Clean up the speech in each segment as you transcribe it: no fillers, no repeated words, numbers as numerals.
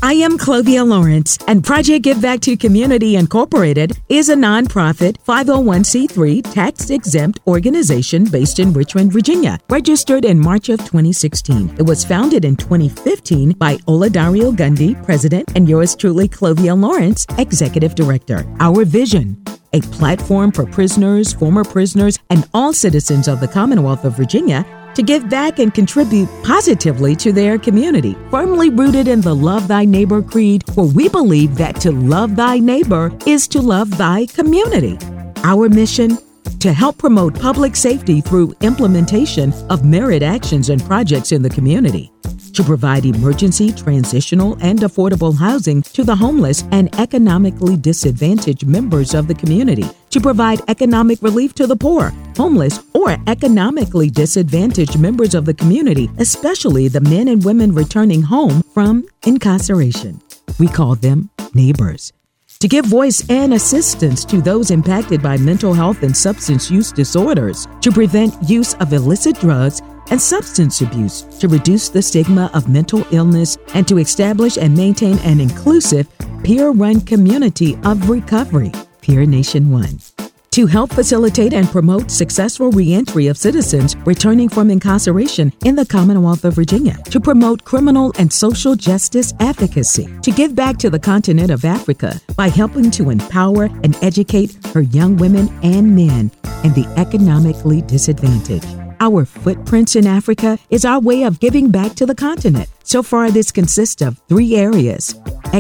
I am Clovia Lawrence, and Project Give Back to Community Incorporated is a nonprofit 501c3 tax-exempt organization based in Richmond, Virginia, registered in March of 2016. It was founded in 2015 by Oladario Gundy, President, and yours truly, Clovia Lawrence, Executive Director. Our vision: a platform for prisoners, former prisoners, and all citizens of the Commonwealth of Virginia to give back and contribute positively to their community. Firmly rooted in the Love Thy Neighbor creed, where we believe that to love thy neighbor is to love thy community. Our mission: to help promote public safety through implementation of merit actions and projects in the community, to provide emergency, transitional, and affordable housing to the homeless and economically disadvantaged members of the community, to provide economic relief to the poor, homeless, or economically disadvantaged members of the community, especially the men and women returning home from incarceration. We call them neighbors. To give voice and assistance to those impacted by mental health and substance use disorders, to prevent use of illicit drugs and substance abuse, to reduce the stigma of mental illness, and to establish and maintain an inclusive, peer-run community of recovery, Peer Nation One. To help facilitate and promote successful reentry of citizens returning from incarceration in the Commonwealth of Virginia, to promote criminal and social justice advocacy, to give back to the continent of Africa by helping to empower and educate her young women and men and the economically disadvantaged. Our footprints in Africa is our way of giving back to the continent. So far, this consists of 3 areas: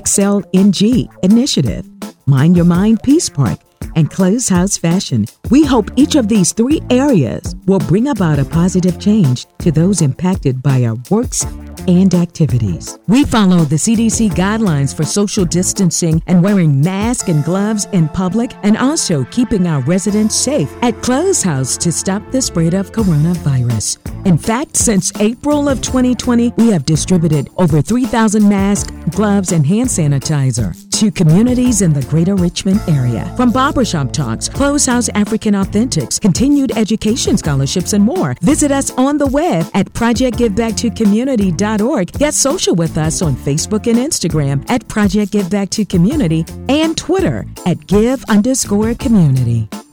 XLNG Initiative, Mind Your Mind Peace Park, and Clothes House Fashion. We hope each of these 3 areas will bring about a positive change to those impacted by our works and activities. We follow the CDC guidelines for social distancing and wearing masks and gloves in public, and also keeping our residents safe at Clothes House to stop the spread of coronavirus. In fact, since April of 2020, we have distributed over 3,000 masks, gloves, and hand sanitizer to communities in the greater Richmond area. From barbershop talks, Clothes House African Authentics, continued education scholarships, and more. Visit us on the web at projectgivebacktocommunity.org. Get social with us on Facebook and Instagram at Project Give Back to Community, and Twitter at Give_Community.